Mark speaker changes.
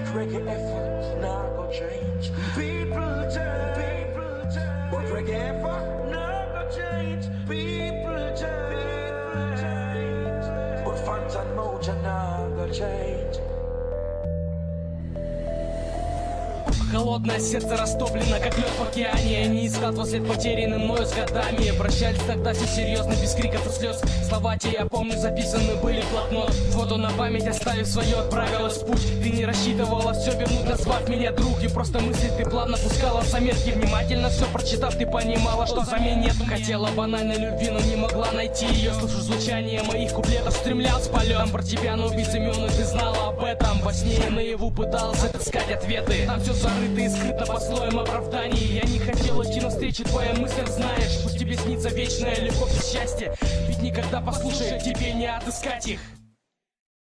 Speaker 1: reggae effort, nah go change. People change, but reggae effort, nah go change. People change, but fans and mojo nah go change.
Speaker 2: Холодное сердце растоплено, как лед в океане. Не искал твой след, потерянный мною с годами. Прощались тогда все серьезно, без криков и слез. Слова те, я помню, записаны были в блокнот. Фото на память, оставив свое, отправилась в путь. Ты не рассчитывала все вернуть, назвав меня друг. И просто мысли ты плавно пускала в заметки. Внимательно все прочитав, ты понимала, что замен нету. Хотела банальной любви, но не могла найти ее. Слышу звучание моих куплетов, стремлялся полетом. Про тебя, но без имен, и ты знала об этом. Во сне и наяву пыталась отыскать ответы. Там все закрыто и скрыто под слоем оправданий. Я не хотел идти навстречу твоим мыслям, знаешь. Пусть тебе снится вечная любовь и счастье, ведь никогда, послушай, тебе не отыскать их.